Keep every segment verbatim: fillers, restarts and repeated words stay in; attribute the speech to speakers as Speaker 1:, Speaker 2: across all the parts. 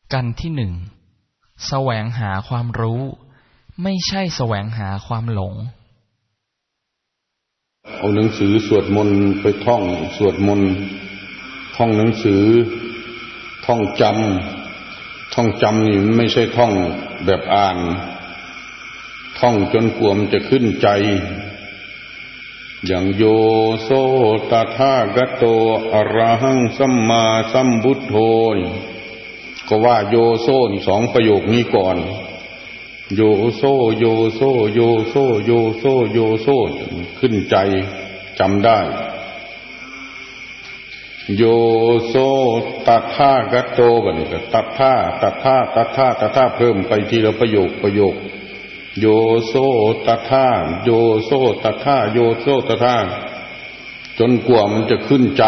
Speaker 1: กันที่หนึ่งแสวงหาความรู้ไม่ใช่แสวงหาความหลง
Speaker 2: เอาหนังสือสวดมนต์ไปท่องสวดมนต์ท่องหนังสือท่องจำท่องจำนี่ไม่ใช่ท่องแบบอ่านท่องจนกว่ามันจะขึ้นใจอย่างโยโสตถาคโตอะระหังสัมมาสัมพุทโธก็ว่าโยโซนี่สองประโยคนี้ก่อนโยโซโยโซโยโซโยโซโยโซขึ้นใจจำได้โยโซตถาคโตบัดนี้ก็ตัทธาตัทธาตัทธาตัทธาเพิ่มไปทีละประโยคประโยคโยโซตถาโยโซตถาโยโซตถาจนกว่ามันจะขึ้นใจ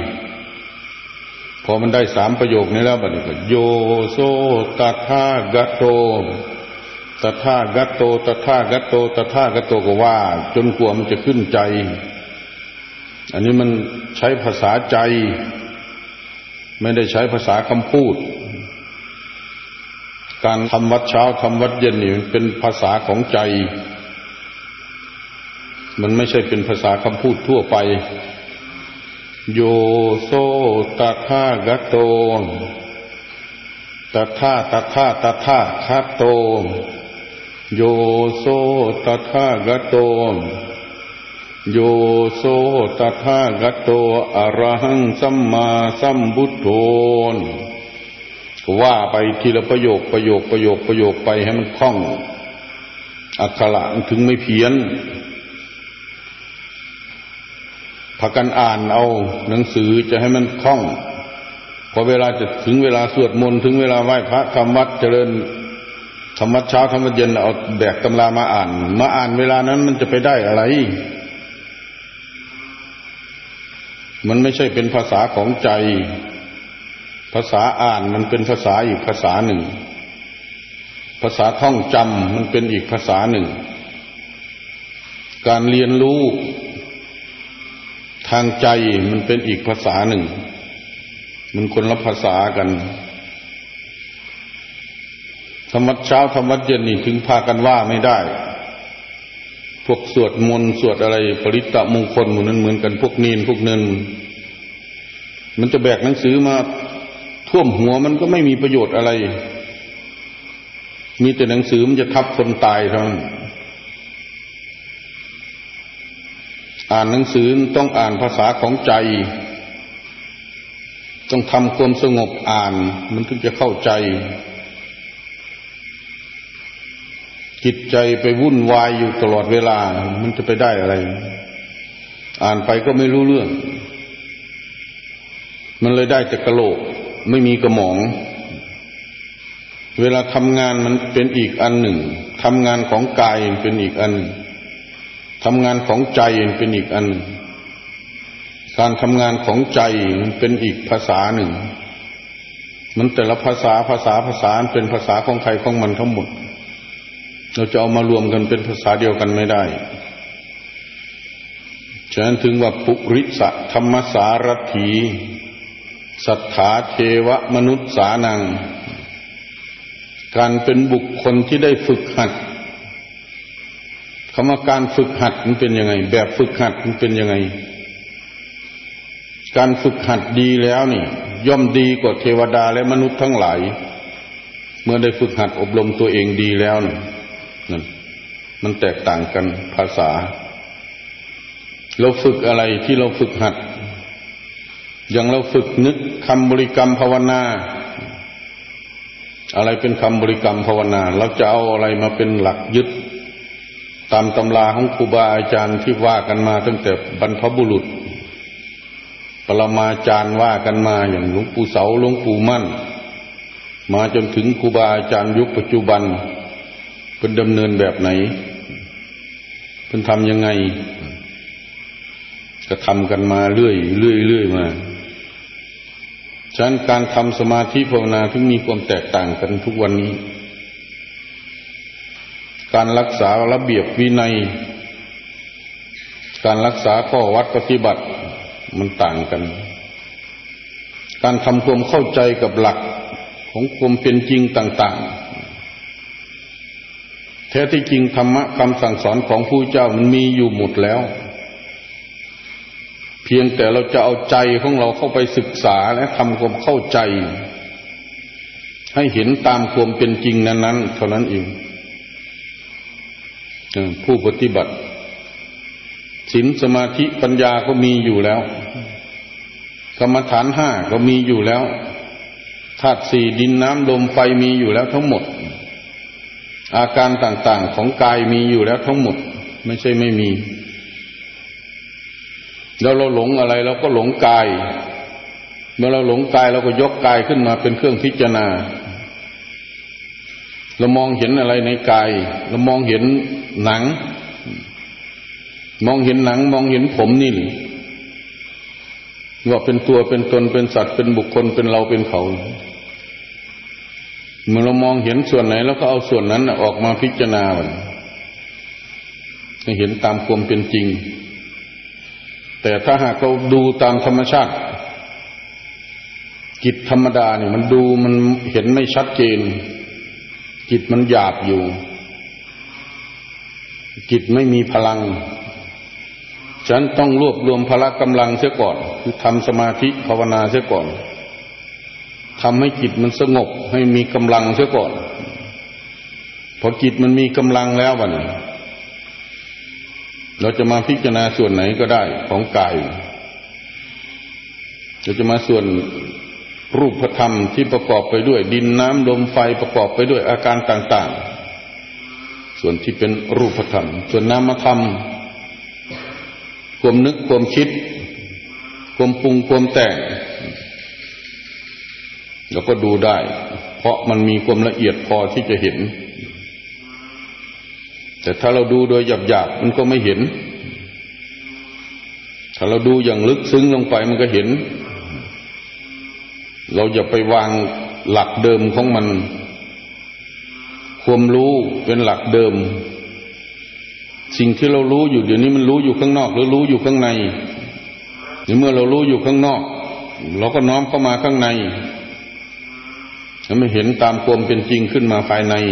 Speaker 2: พอมันได้สามประโยคนี้แล้วบัดนี้ก็โยโซตถาคโตตถาคโตตถาคโตตถาคโตก็ว่าจนกว่ามันจะขึ้นใจอันนี้มันใช้ภาษาใจไม่ได้ใช้ภาษาคำพูดการทำวัดเช้าทำวัดเย็นนี่มันเป็นภาษาของใจมันไม่ใช่เป็นภาษาคำพูดทั่วไปโยโซตถาคโตตถาตถาตถาคโตโยโซตถาคโตโยโสตถาคโตอะระหังสัมมาสัมพุทโธว่าไปทีละประโยคประโยคประโยคประโยคไปให้มันคล่องอักขระถึงไม่เพี้ยนพากันอ่านเอาหนังสือจะให้มันคล่องพอเวลาจะถึงเวลาสวดมนต์ถึงเวลาไหว้พระทำวัดเจริญธรรมะเช้าธรรมะเย็นเอาแบกตำรามาอ่านมาอ่านเวลานั้นมันจะไปได้อะไรมันไม่ใช่เป็นภาษาของใจภาษาอ่านมันเป็นภาษาอีกภาษาหนึ่งภาษาท่องจำมันเป็นอีกภาษาหนึ่งการเรียนรู้ทางใจมันเป็นอีกภาษาหนึ่งมันคนละภาษากันธรรมะเช้าธรรมะเย็นนี่ถึงพากันว่าไม่ได้พวกสวดมนต์สวดอะไรปริตะมงคลหมู่นั้นเหมือนกันพวกนีนพวกเนินมันจะแบกหนังสือมาท่วมหัวมันก็ไม่มีประโยชน์อะไรมีแต่หนังสือมันจะทับคนตายเท่านั้นอ่านหนังสือต้องอ่านภาษาของใจต้องทำความสงบอ่านมันถึงจะเข้าใจจิตใจไปวุ่นวายอยู่ตลอดเวลามันจะไปได้อะไรอ่านไปก็ไม่รู้เรื่องมันเลยได้แต่กะโหลกไม่มีกระหม่อมเวลาทำงานมันเป็นอีกอันหนึ่งทำงานของกายเป็นอีกอันทำงานของใจเป็นอีกอันการทำงานของใจมันเป็นอีกภาษาหนึ่งมันแต่ละภาษาภาษาภาษาเป็นภาษาของใครของมันทั้งหมดเราจะเอามารวมกันเป็นภาษาเดียวกันไม่ได้ฉะนั้นถึงว่าปุริสธรรมสารถีสัทธาเทวมนุษย์สานังการเป็นบุคคลที่ได้ฝึกหัดคำว่าการฝึกหัดมันเป็นยังไงแบบฝึกหัดมันเป็นยังไงการฝึกหัดดีแล้วนี่ย่อมดีกว่าเทวดาและมนุษย์ทั้งหลายเมื่อได้ฝึกหัดอบรมตัวเองดีแล้วนี่นั่นมันแตกต่างกันภาษาเราฝึกอะไรที่เราฝึกหัดอย่างเราฝึกนึกคำบริกรรมภาวนาอะไรเป็นคำบริกรรมภาวนาเราจะเอาอะไรมาเป็นหลักยึดตามตำราของครูบาอาจารย์ที่ว่ากันมาตั้งแต่บรรพบุรุษปรมาจารย์ว่ากันมาอย่างหลวงปู่เสาหลวงปู่มั่นมาจนถึงครูบาอาจารย์ยุคปัจจุบันเป็นดำเนินแบบไหนเป็นทำยังไงก็ทำกันมาเรื่อยเรื่อยเรื่อยมาฉะนั้นการทำสมาธิภาวนาถึงมีความแตกต่างกันทุกวันนี้การรักษาระเบียบวินัยการรักษาข้อวัดปฏิบัติมันต่างกันการทำความเข้าใจกับหลักของความเป็นจริงต่างๆแท้ที่จริงธรรมะคำสั่งสอนของผู้เจ้ามันมีอยู่หมดแล้วเพียงแต่เราจะเอาใจของเราเข้าไปศึกษาและทำความเข้าใจให้เห็นตามความเป็นจริงนั้นๆเท่านั้นเองผู้ปฏิบัติศีลสมาธิปัญญาก็มีอยู่แล้วกรรมฐานห้าก็มีอยู่แล้วธาตุสี่ดินน้ำลมไฟมีอยู่แล้วทั้งหมดอาการต่างๆของกายมีอยู่แล้วทั้งหมดไม่ใช่ไม่มีแล้วเราหลงอะไรเราก็หลงกายเมื่อเราหลงกายเราก็ยกกายขึ้นมาเป็นเครื่องพิจารณาเรามองเห็นอะไรในกายเรามองเห็นหนังมองเห็นหนังมองเห็นผมนี่ว่าเป็นตัวเป็นตนเป็นสัตว์เป็นบุคคลเป็นเราเป็นเขาเมื่อเรามองเห็นส่วนไหนแล้วก็เอาส่วนนั้นออกมาพิจารณาให้เห็นตามความเป็นจริงแต่ถ้าหากเราดูตามธรรมชาติจิตธรรมดาเนี่ยมันดูมันเห็นไม่ชัดเจนจิตมันหยาบอยู่จิตไม่มีพลังฉันต้องรวบรวมพละกำลังเสียก่อนคือทำสมาธิภาวนาเสียก่อนทำให้จิตมันสงบให้มีกำลังเสียก่อนพอจิตมันมีกำลังแล้ววะเนี่ยเราจะมาพิจารณาส่วนไหนก็ได้ของกายเราจะมาส่วนรูปธรรมที่ประกอบไปด้วยดินน้ำลมไฟประกอบไปด้วยอาการต่างๆส่วนที่เป็นรูปธรรมส่วนนามธรรมความนึกความคิดความปรุงความแต่งเราก็ดูได้เพราะมันมีความละเอียดพอที่จะเห็นแต่ถ้าเราดูโดยหยาบๆมันก็ไม่เห็นถ้าเราดูอย่างลึกซึ้งลงไปมันก็เห็นเราอย่าไปวางหลักเดิมของมันความรู้เป็นหลักเดิมสิ่งที่เรารู้อยู่เดี๋ยวนี้มันรู้อยู่ข้างนอกหรือรู้อยู่ข้างในเมื่อเรารู้อยู่ข้างนอกเราก็น้อมเข้ามาข้างในแล้วไม่เห็นตามความเป็นจริงขึ้นมาภายใน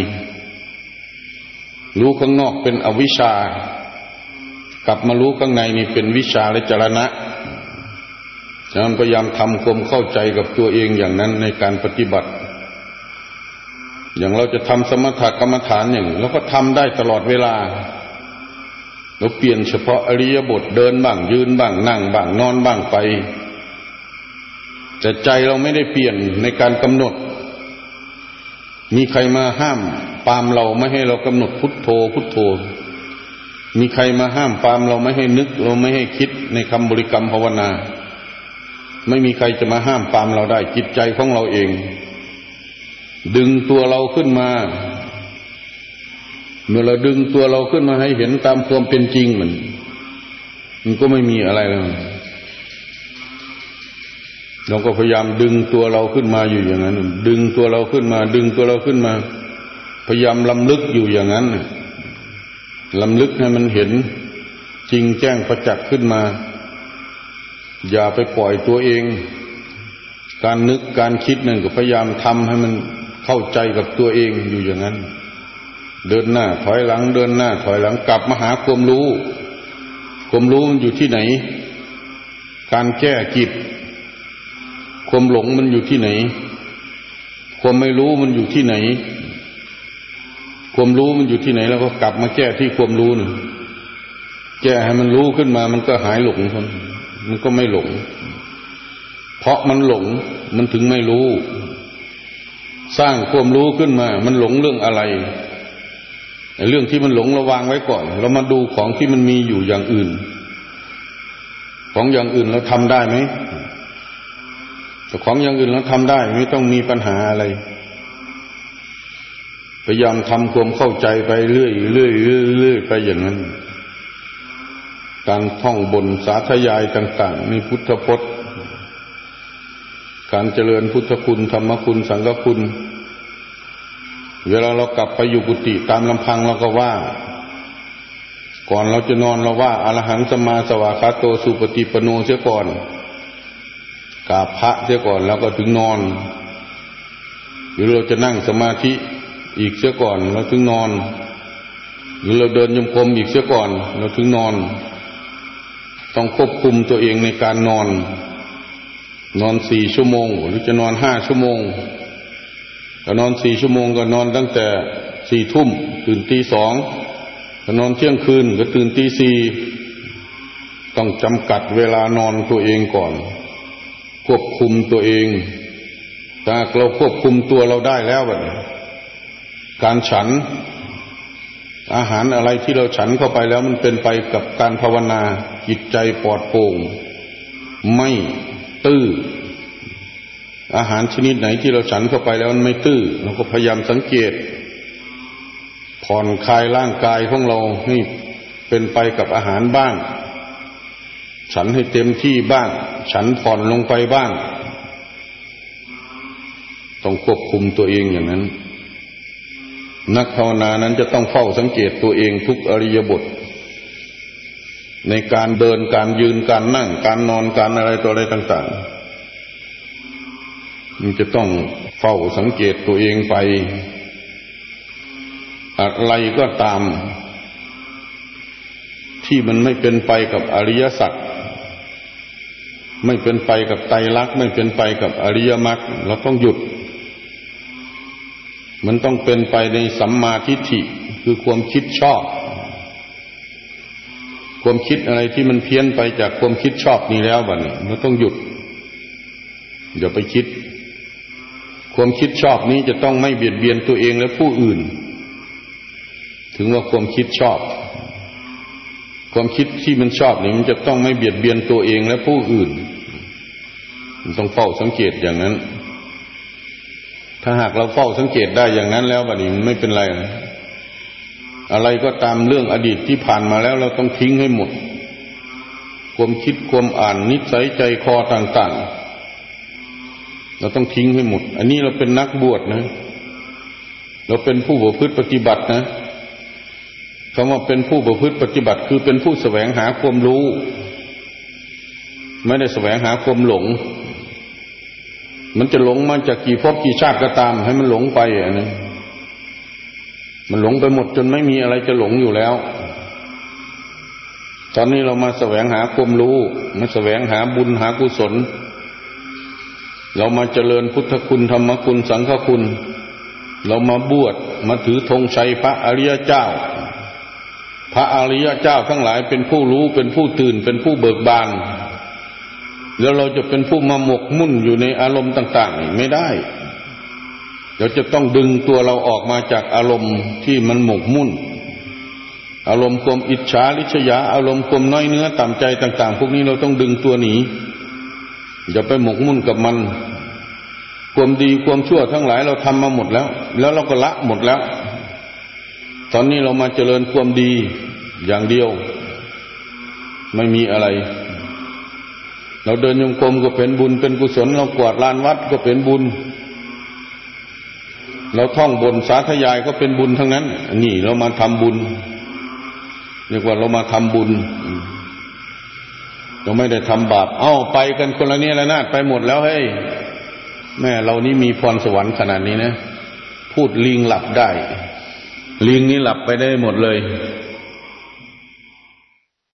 Speaker 2: รู้ข้างนอกเป็นอวิชชากลับมารู้ข้างในนี่เป็นวิชาและจรณะฉะนั้นพยายามทำความเข้าใจกับตัวเองอย่างนั้นในการปฏิบัติอย่างเราจะทำสมถกรรมฐานอย่างเราก็ทำได้ตลอดเวลาเราเปลี่ยนเฉพาะอริยบทเดินบ้างยืนบ้างนั่งบ้างนอนบ้างไปแต่ใจเราไม่ได้เปลี่ยนในการกำหนดมีใครมาห้ามปามเราไม่ให้เรากำหนดพุทโธพุทโธมีใครมาห้ามปามเราไม่ให้นึกเราไม่ให้คิดในคำบริกรรมภาวนาไม่มีใครจะมาห้ามปามเราได้จิตใจของเราเองดึงตัวเราขึ้นมาเมื่อเราดึงตัวเราขึ้นมาให้เห็นตามความเป็นจริงมันมันก็ไม่มีอะไรแล้วเราก็พยายามดึงตัวเราขึ้นมาอยู่อย่างนั้นดึงตัวเราขึ้นมาดึงตัวเราขึ้นมาพยายามลำลึกอยู่อย่างนั้นลำลึกให้มันเห็นจริงแจ้งประจักษ์ขึ้นมาอย่าไปปล่อยตัวเองการนึกการคิดนั่นก็พยายามทำให้มันเข้าใจกับตัวเองอยู่อย่างนั้นเดินหน้าถอยหลังเดินหน้าถอยหลังกลับมาหาความรู้ความรู้มันอยู่ที่ไหนการแก้จิตความหลงมันอยู่ที่ไหนความไม่รู้มันอยู่ที่ไหนความรู้มันอยู่ที่ไหนแล้วก็กลับมาแก้ที่ความรู้น่ะแก้ให้มันรู้ขึ้นมามันก็หายหลงคนมันก็ไม่หลงเพราะมันหลงมันถึงไม่รู้สร้างความรู้ขึ้นมามันหลงเรื่องอะไรเรื่องที่มันหลงเราวางไว้ก่อนเรามาดูของที่มันมีอยู่อย่างอื่นของอย่างอื่นเราทำได้ไหมแต่ของอย่างอื่นเราทำได้ไม่ต้องมีปัญหาอะไรพยายามทำความเข้าใจไปเรื่อยเรื่อยเรื่อยเรื่อยไปอย่างนั้นการท่องบนสาธยายต่างๆในพุทธพจน์การเจริญพุทธคุณธรรมคุณสังฆคุณเวลาเรากลับไปอยู่กุฏิตามลำพังเราก็ว่าก่อนเราจะนอนเราว่าอรหังสัมมาสัมพุทธัสสะโตสุปฏิปันโนเสียก่อนกราบพระเสียก่อนแล้วก็ถึงนอนหรือเราจะนั่งสมาธิอีกเสียก่อนเราถึงนอนหรือเราเดินจงกรมอีกเสียก่อนเราถึงนอนต้องควบคุมตัวเองในการนอนนอนสี่ชั่วโมงหรือจะนอนห้าชั่วโมงก็นอนสี่ชั่วโมงก็นอนตั้งแต่สี่ทุ่มตื่นตีสองก็นอนเที่ยงคืนก็ตื่นตีสี่ต้องจำกัดเวลานอนตัวเองก่อนควบคุมตัวเองถ้าเราควบคุมตัวเราได้แล้วแบบการฉันอาหารอะไรที่เราฉันเข้าไปแล้วมันเป็นไปกับการภาวนาจิตใจปลอดโปร่งไม่ตื้ออาหารชนิดไหนที่เราฉันเข้าไปแล้วมันไม่ตื้อเราก็พยายามสังเกตผ่อนคลายร่างกายของเราให้เป็นไปกับอาหารบ้างฉันให้เต็มที่บ้างฉันผ่อนลงไปบ้างต้องควบคุมตัวเองอย่างนั้นนักภาวนานั้นจะต้องเฝ้าสังเกตตัวเองทุกอริยบทในการเดินการยืนการนั่งการนอนการอะไรตัวอะไรต่างๆมันจะต้องเฝ้าสังเกตตัวเองไปอะไรก็ตามที่มันไม่เป็นไปกับอริยสัจไม่เป็นไปกับไตรลักษณ์ไม่เป็นไปกับอริยมรรคเราต้องหยุดมันต้องเป็นไปในสัมมาทิฏฐิคือความคิดชอบความคิดอะไรที่มันเพี้ยนไปจากความคิดชอบนี้แล้วบัดนี้เราต้องหยุดอย่าไปคิดความคิดชอบนี้จะต้องไม่เบียดเบียนตัวเองและผู้อื่นถึงว่าความคิดชอบความคิดที่มันชอบนี่มันจะต้องไม่เบียดเบียนตัวเองและผู้อื่นมันต้องเฝ้าสังเกตอย่างนั้นถ้าหากเราเฝ้าสังเกตได้อย่างนั้นแล้วบัดนี้มันไม่เป็นไรอะไรก็ตามเรื่องอดีตที่ผ่านมาแล้วเราต้องทิ้งให้หมดความคิดความอ่านนิสัยใจคอต่างๆเราต้องทิ้งให้หมดอันนี้เราเป็นนักบวชนะเราเป็นผู้ประพฤติปฏิบัตินะคำว่าเป็นผู้ประพฤติปฏิบัติคือเป็นผู้แสวงหาความรู้ไม่ได้แสวงหาความหลงมันจะหลงมาจากกี่ภพกี่ชาติก็ตามให้มันหลงไปอ่ะนะมันหลงไปหมดจนไม่มีอะไรจะหลงอยู่แล้วตอนนี้เรามาแสวงหาความรู้มาแสวงหาบุญหากุศลเรามาเจริญพุทธคุณธรรมคุณสังฆคุณเรามาบวชมาถือธงชัยพระอริยเจ้าพระอริยเจ้าทั้งหลายเป็นผู้รู้เป็นผู้ตื่นเป็นผู้เบิกบานแล้วเราจะเป็นผู้มาหมกมุ่นอยู่ในอารมณ์ต่างๆไม่ได้เราจะต้องดึงตัวเราออกมาจากอารมณ์ที่มันหมกมุ่นอารมณ์ความอิจฉาริษยาอารมณ์ความน้อยเนื้อต่ำใจต่างๆพวกนี้เราต้องดึงตัวหนีอย่าไปหมกมุ่นกับมันความดีความชั่วทั้งหลายเราทำมาหมดแล้วแล้วเราก็ละหมดแล้วตอนนี้เรามาเจริญความดีอย่างเดียวไม่มีอะไรเราเดินจงกรมก็เป็นบุญเป็นกุศลเรากวาดลานวัดก็เป็นบุญเราท่องบนสาธยายก็เป็นบุญทั้งนั้นนี่เรามาทำบุญเรียกว่าเรามาทำบุญเราไม่ได้ทำบาปเอ้าไปกันคนละเนี่ยละนาดไปหมดแล้วเฮ้ยแม่เรานี่มีพรสวรรค์ขนาดนี้นะพูดลิงหลับได้ลิงนี่หลับไปได้หมดเลย